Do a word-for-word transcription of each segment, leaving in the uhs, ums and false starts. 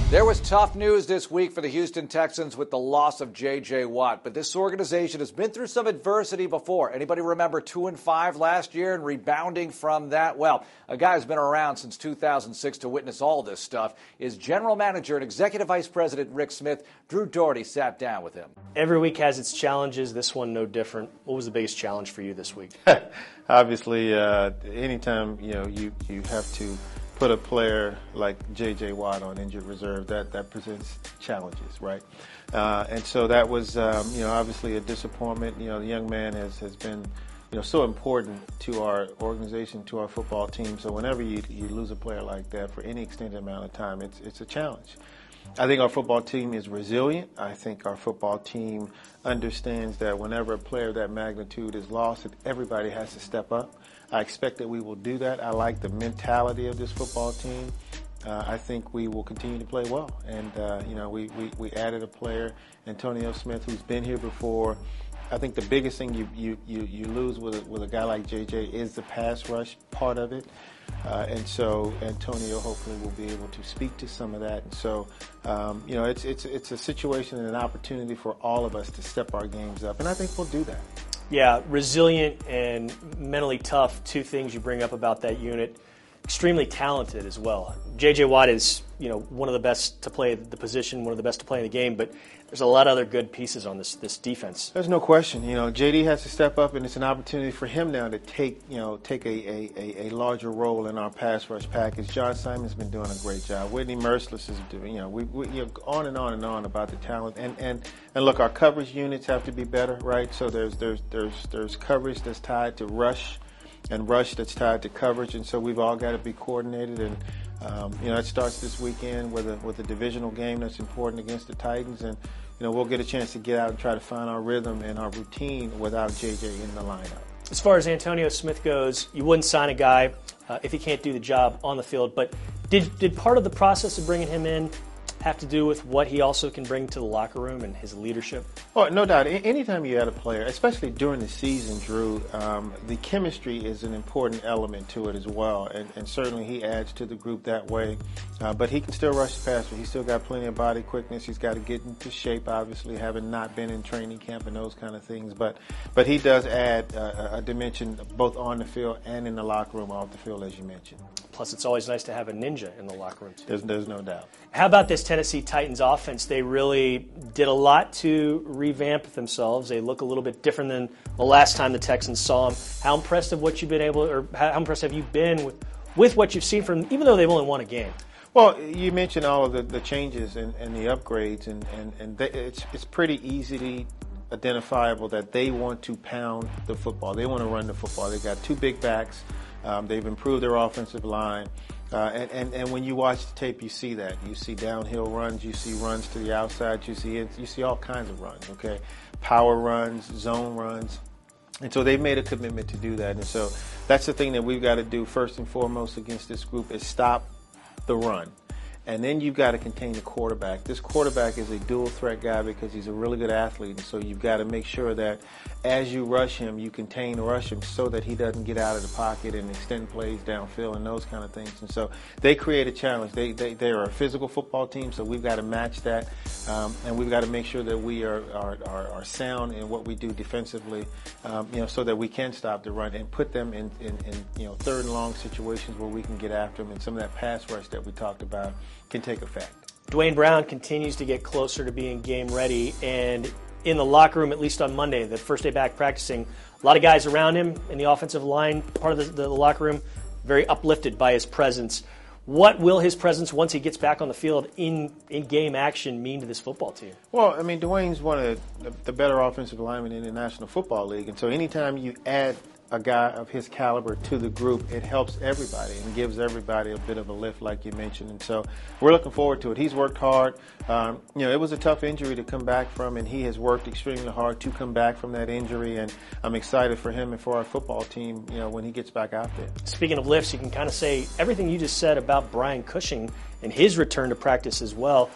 There was tough news this week for the Houston Texans with the loss of J J. Watt, but this organization has been through some adversity before. Anybody remember two and five last year and rebounding from that? Well, a guy who's been around since two thousand six to witness all this stuff is General Manager and Executive Vice President Rick Smith. Drew Doherty sat down with him. Every week has its challenges. This one no different. What was the biggest challenge for you this week? Obviously, uh, anytime you know you you have to put a player like J J. Watt on injured reserve, that, that presents challenges, right? Uh, and so that was, um, you know, obviously a disappointment. You know, the young man has, has been, you know, so important to our organization, to our football team. So whenever you, you lose a player like that for any extended amount of time, it's, it's a challenge. I think our football team is resilient. I think our football team understands that whenever a player of that magnitude is lost, that everybody has to step up. I expect that we will do that. I like the mentality of this football team. Uh, I think we will continue to play well. And, uh, you know, we, we, we added a player, Antonio Smith, who's been here before. I think the biggest thing you, you, you, you lose with a, with a guy like J J is the pass rush part of it. Uh, and so Antonio hopefully will be able to speak to some of that. And so, um, you know, it's, it's, it's a situation and an opportunity for all of us to step our games up. And I think we'll do that. Yeah, resilient and mentally tough, two things you bring up about that unit. Extremely talented as well. J J. Watt is, you know, one of the best to play the position, one of the best to play in the game, but there's a lot of other good pieces on this this defense. There's no question. You know, J D has to step up, and it's an opportunity for him now to take, you know, take a, a, a larger role in our pass rush package. John Simon's been doing a great job. Whitney Merciless is doing, you know, we, we you know, on and on and on about the talent. And, and, and look, our coverage units have to be better, right? So there's there's there's there's coverage that's tied to rush, and rush that's tied to coverage, and so we've all got to be coordinated. And um, you know, it starts this weekend with a with a divisional game that's important against the Titans, and you know, we'll get a chance to get out and try to find our rhythm and our routine without J J in the lineup. As far as Antonio Smith goes, you wouldn't sign a guy uh, if he can't do the job on the field. But did did part of the process of bringing him in have to do with what he also can bring to the locker room and his leadership? Oh, no doubt. Anytime you add a player, especially during the season, Drew, um, the chemistry is an important element to it as well. And, and certainly he adds to the group that way. Uh, but he can still rush the passer. He's still got plenty of body quickness. He's got to get into shape, obviously, having not been in training camp and those kind of things. But but he does add uh, a dimension both on the field and in the locker room, off the field, as you mentioned. Plus, it's always nice to have a ninja in the locker room, too. There's, there's no doubt. How about this Tennessee Titans offense? They really did a lot to revamp themselves. They look a little bit different than the last time the Texans saw them. How impressed have what you've been able, or how impressed have you been with, with what you've seen from them, even though they've only won a game? Well, you mentioned all of the, the changes and, and the upgrades, and, and, and they, it's, it's pretty easily identifiable that they want to pound the football. They want to run the football. They've got two big backs. Um, they've improved their offensive line. Uh, and, and, and when you watch the tape, you see that. You see downhill runs. You see runs to the outside. You see you see all kinds of runs, okay? Power runs, zone runs. And so they've made a commitment to do that. And so that's the thing that we've got to do first and foremost against this group is stop the run. And then you've got to contain the quarterback. This quarterback is a dual threat guy because he's a really good athlete. And so you've got to make sure that as you rush him, you contain rush him so that he doesn't get out of the pocket and extend plays downfield and those kind of things. And so they create a challenge. They they, they are a physical football team, so we've got to match that. Um, and we've got to make sure that we are, are, are, are sound in what we do defensively, um, you know, so that we can stop the run and put them in, in, in you know, third and long situations where we can get after them, and some of that pass rush that we talked about can take effect. Dwayne Brown continues to get closer to being game ready, and in the locker room, at least on Monday, the first day back practicing, a lot of guys around him in the offensive line, part of the, the locker room, very uplifted by his presence. What will his presence, once he gets back on the field in, in game action, mean to this football team? Well, I mean, Dwayne's one of the, the better offensive linemen in the National Football League, and so anytime you add a guy of his caliber to the group, it helps everybody and gives everybody a bit of a lift, like you mentioned. And so we're looking forward to it. He's worked hard. Um, you know, it was a tough injury to come back from, and he has worked extremely hard to come back from that injury. And I'm excited for him and for our football team, you know, when he gets back out there. Speaking of lifts, you can kind of say everything you just said about Brian Cushing and his return to practice as well.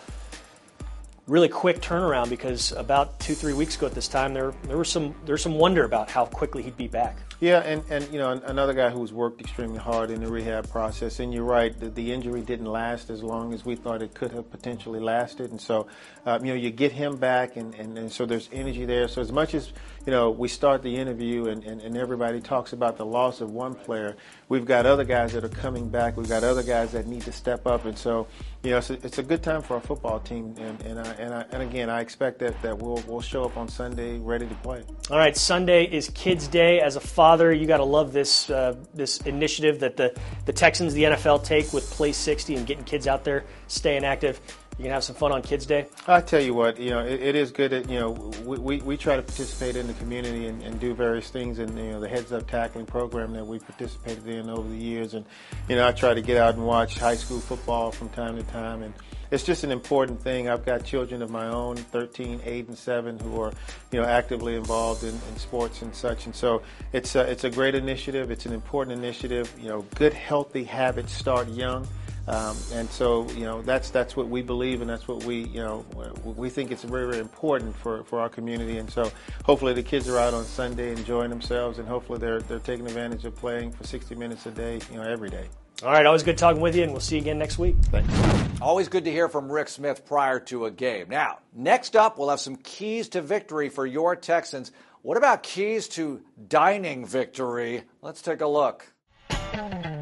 Really quick turnaround, because about two, three weeks ago at this time, there there was some there was some wonder about how quickly he'd be back. Yeah, and, and you know, another guy who's worked extremely hard in the rehab process. And you're right, the, the injury didn't last as long as we thought it could have potentially lasted. And so, uh, you know, you get him back, and, and, and so there's energy there. So as much as, you know, we start the interview and, and, and everybody talks about the loss of one player, we've got other guys that are coming back. We've got other guys that need to step up. And so, you know, it's a, it's a good time for our football team. And and, I, and, I, and again, I expect that, that we'll, we'll show up on Sunday ready to play. All right, Sunday is Kids Day. As a father, you got to love this uh, this initiative that the, the Texans, the N F L, take with Play sixty and getting kids out there, staying active. You can have some fun on Kids Day. I tell you what, you know, it, it is good that, you know, we, we, we try to participate in the community and, and do various things, and, you know, the Heads Up Tackling program that we participated in over the years. And, you know, I try to get out and watch high school football from time to time. And it's just an important thing. I've got children of my own, thirteen, eight, and seven, who are, you know, actively involved in, in sports and such. And so it's a, it's a great initiative. It's an important initiative. You know, good, healthy habits start young. Um, and so, you know, that's that's what we believe, and that's what we, you know, we think it's very, very important for, for our community. And so hopefully the kids are out on Sunday enjoying themselves, and hopefully they're they're taking advantage of playing for sixty minutes a day, you know, every day. All right, always good talking with you, and we'll see you again next week. Thanks. Always good to hear from Rick Smith prior to a game. Now, next up, we'll have some keys to victory for your Texans. What about keys to dining victory? Let's take a look.